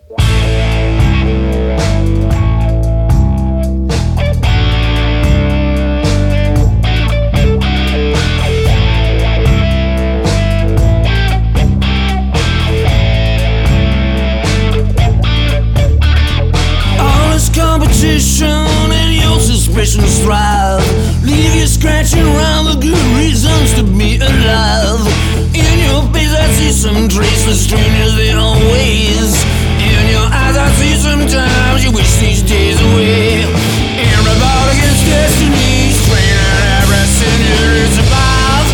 And your suspicions thrive. Leave you scratching around the good reasons to be alive. In your face I see some traceless strangers in all ways. In your eyes I see sometimes you wish these days away. And rebel against destiny, straining everything you survive.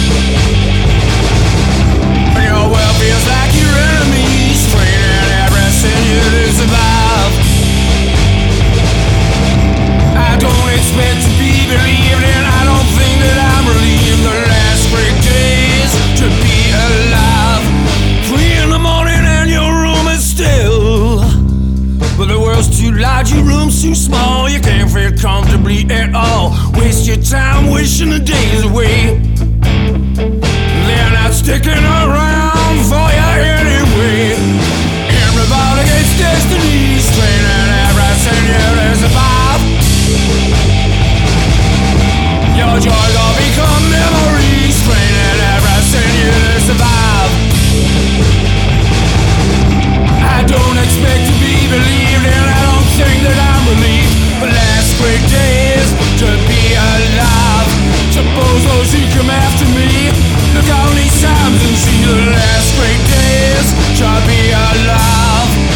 And your world feels like your enemy, straining everything you survive. I don't expect to be believed, and I don't think that I'm relieved. The last great days to be alive. 3 in the morning and your room is still, but the world's too large, your room's too small. You can't feel comfortably at all. Waste your time wishing the days away. They're not sticking around for you anyway. Everybody gets destiny, straining everything you survive. Your joys all become memories, straining everything you survive. I don't expect to be believed, and I don't think that I'm relieved. The last great days to be alive. Suppose those who come after me look on these times and see the last great days to be alive.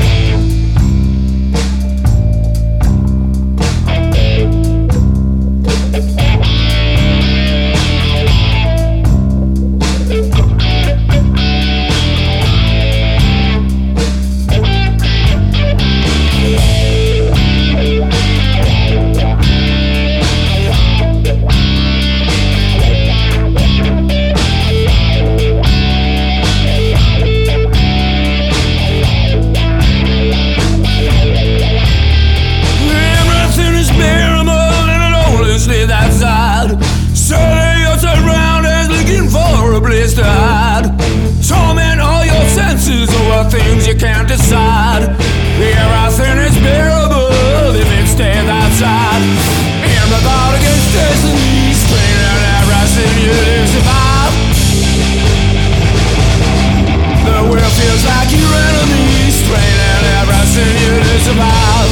To hide, torment all your senses over things you can't decide. Everything is bearable if it stays outside. Everybody gets destiny, straining everything you survive. The world feels like your enemy, straining everything you survive.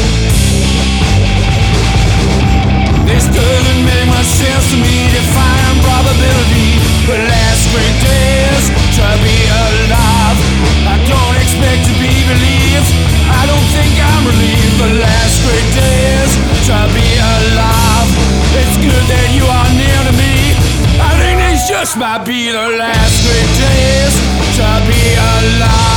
This doesn't make much sense to me, defying probability. The last great days to be alive. I don't expect to be believed, I don't think I'm relieved. The last great days to be alive. It's good that you are near to me. I think these just might be the last great days to be alive.